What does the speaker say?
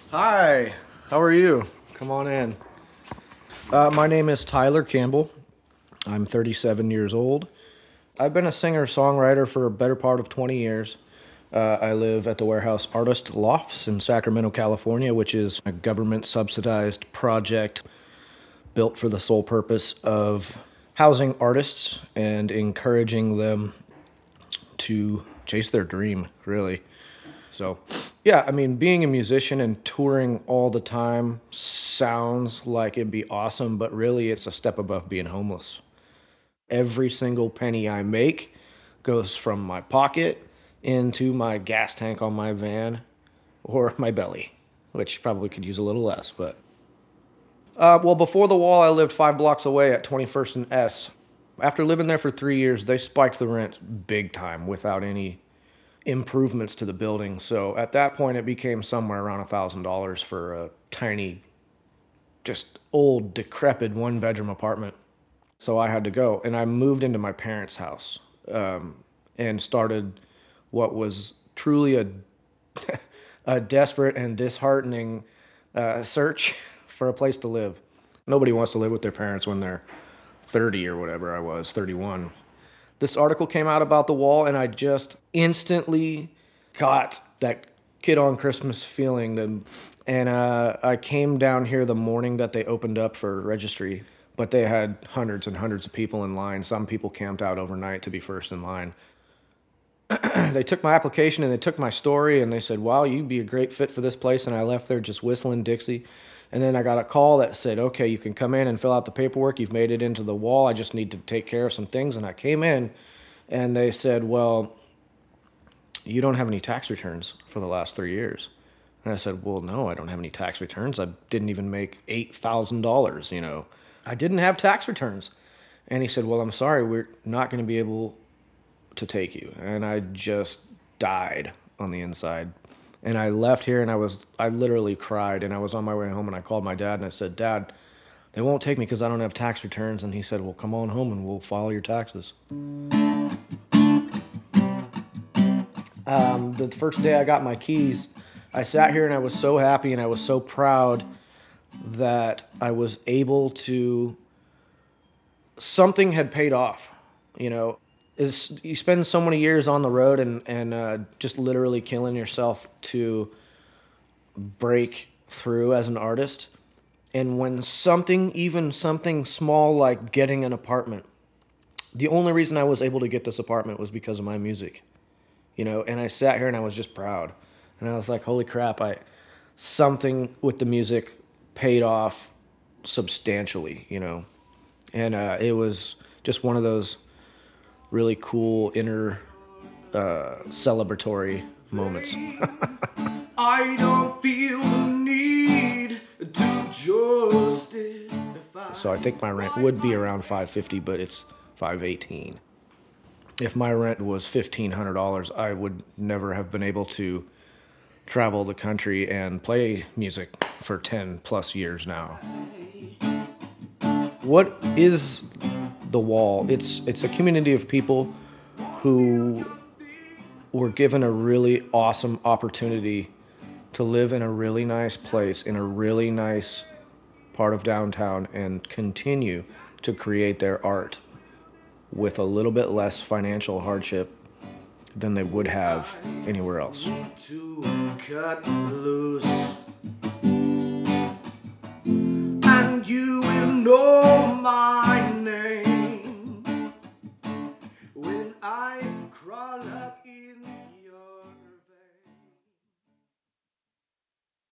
Hi, how are you? Come on in. My name is Tyler Campbell. I'm 37 years old. I've been a singer-songwriter for a better part of 20 years. I live at the Warehouse Artist Lofts in Sacramento, California, which is a government-subsidized project built for the sole purpose of housing artists and encouraging them to chase their dream, really. So, yeah, I mean, being a musician and touring all the time sounds like it'd be awesome, but really it's a step above being homeless. Every single penny I make goes from my pocket into my gas tank on my van or my belly, which probably could use a little less, but. Well, before the wall, I lived 5 blocks away at 21st and S. After living there for 3 years, they spiked the rent big time without any improvements to the building. So at that point, it became somewhere around $1,000 for a tiny, just old, decrepit one-bedroom apartment. So I had to go, and I moved into my parents' house and started what was truly a desperate and disheartening search for a place to live. Nobody wants to live with their parents when they're 30 or whatever I was, 31. This article came out about the wall, and I just instantly got that kid on Christmas feeling. And I came down here the morning that they opened up for registry, but they had hundreds and hundreds of people in line. Some people camped out overnight to be first in line. They took my application and they took my story, and they said, wow, you'd be a great fit for this place. And I left there just whistling Dixie. And then I got a call that said, okay, you can come in and fill out the paperwork. You've made it into the wall. I just need to take care of some things. And I came in, and they said, well, you don't have any tax returns for the last 3 years. And I said, well, no, I don't have any tax returns. I didn't even make $8,000, you know. I didn't have tax returns. And he said, well, I'm sorry, we're not going to be able to take you. And I just died on the inside. And I left here, and I literally cried, and I was on my way home, and I called my dad, and I said, Dad, they won't take me because I don't have tax returns. And he said, well, come on home, and we'll file your taxes. The first day I got my keys, I sat here, and I was so happy, and I was so proud that I was able to, something had paid off, you know. You spend so many years on the road and just literally killing yourself to break through as an artist. And when even something small like getting an apartment, the only reason I was able to get this apartment was because of my music, you know. And I sat here and I was just proud, and I was like, holy crap! Something with the music paid off substantially, you know. And it was just one of those really cool inner celebratory moments. I don't feel the need to justify. So I think my rent would be around $550, but it's $518. If my rent was $1,500, I would never have been able to travel the country and play music for 10 plus years now. What is the wall? It's a community of people who were given a really awesome opportunity to live in a really nice place, in a really nice part of downtown, and continue to create their art with a little bit less financial hardship than they would have anywhere else. To cut loose, and you will know